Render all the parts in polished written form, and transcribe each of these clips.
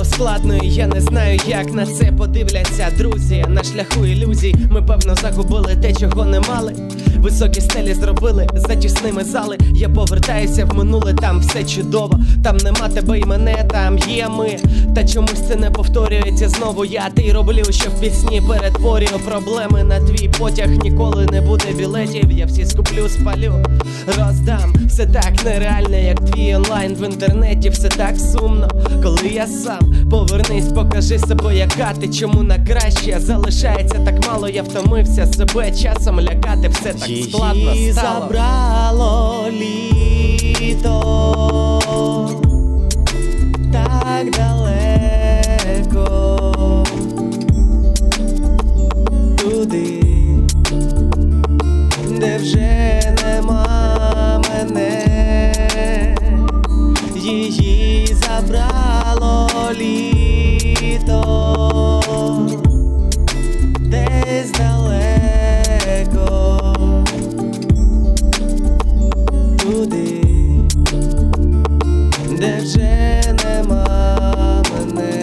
складно, і я не знаю, як на це подивляться друзі. На шляху ілюзій ми, певно, загубили те, чого не мали. Високі стелі зробили за тісними зали. Я повертаюся в минуле, там все чудово. Там нема тебе і мене, там є ми. Та чомусь це не повторюється знову. Я ти роблю, що в пісні перетворюю проблеми на твій потяг. Ніколи не буде білетів, я всі скуплю, спалю, роздам. Все так нереально, як твій онлайн в інтернеті. Все так сумно, коли я сам. Повернись, покажи себе, яка ти, чому на краще залишається так мало. Я втомився себе часом лякати, все так складно Її стало. забрало літо так далеко, туди, де вже нема мене. Її забрало літо десь далеко, туди, де вже нема мене.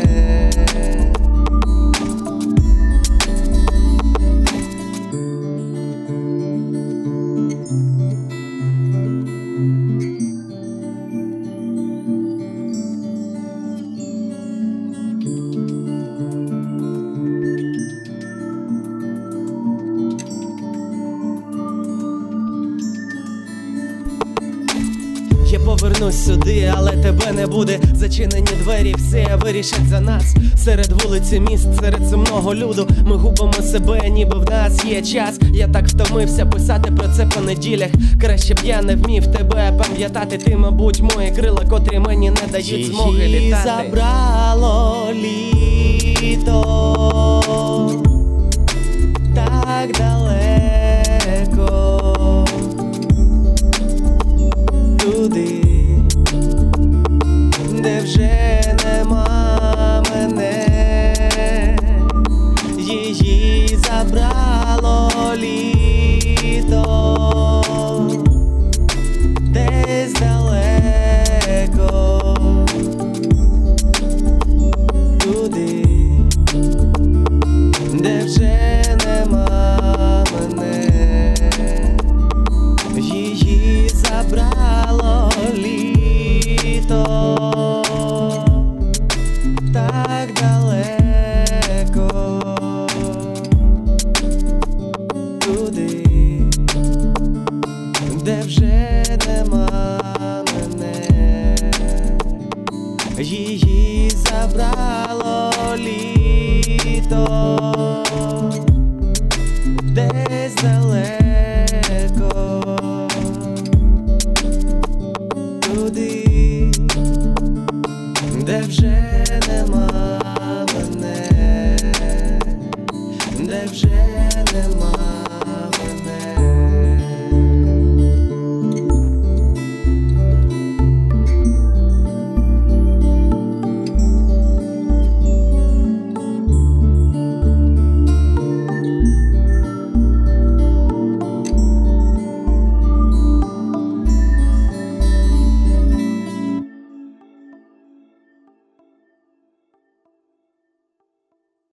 Я повернусь сюди, але тебе не буде. Зачинені двері, все вирішать за нас. Серед вулиці міст, серед сумного люду ми губимо себе, ніби в нас є час. Я так втомився писати про це по неділях. Краще б я не вмів тебе пам'ятати. Ти, мабуть, мої крила, котрі мені не дають змоги Її літати. забрало літо так далеко, туди, де вже нема мене. Її забрало літо десь далеко, туди, де вже нема мене. Її забрало літо так далеко, туди, де вже нема мене. Її забрало літо